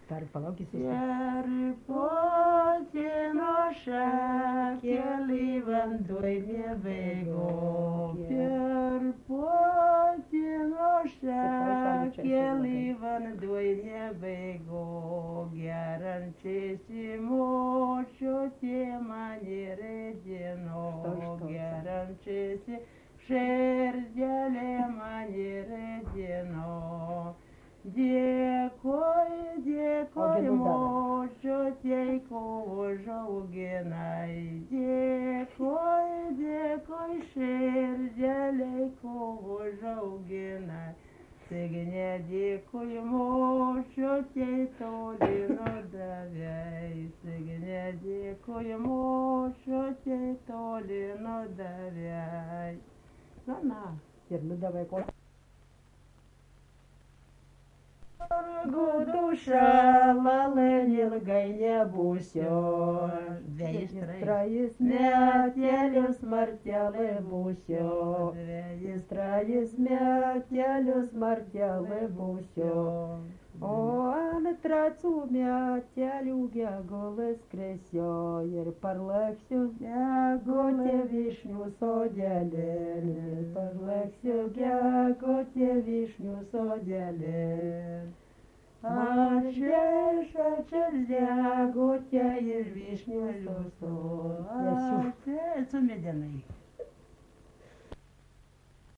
Dar palaukit, Ir potino šakelį vandoj nebėgo, ir potino šakelį vandoj nebėgo, gerančiasi močiutė mane redino, gerančiasi šerdelė mane redino. Dėkui, močiutei, ko užauginai. Dėkui, širdeliai, ko užauginai. Signe, dėkui, močiutei, toli nudavei. Signe, dėkui, močiutei, toli nudavei. Na. ir nudavai ko. Guduša, lalai ilgai nebūsiu, dvejus trejus metelius martelai būsiu, dvejus trejus metelius martelai būsiu. O ant trečų metelių gegulas kresiu ir parleksiu gegutė vyšnių sodelį, parleksiu gegutė vyšnių sodelį. Aš išačias gegutė iš vyšnių liusų, su medienai.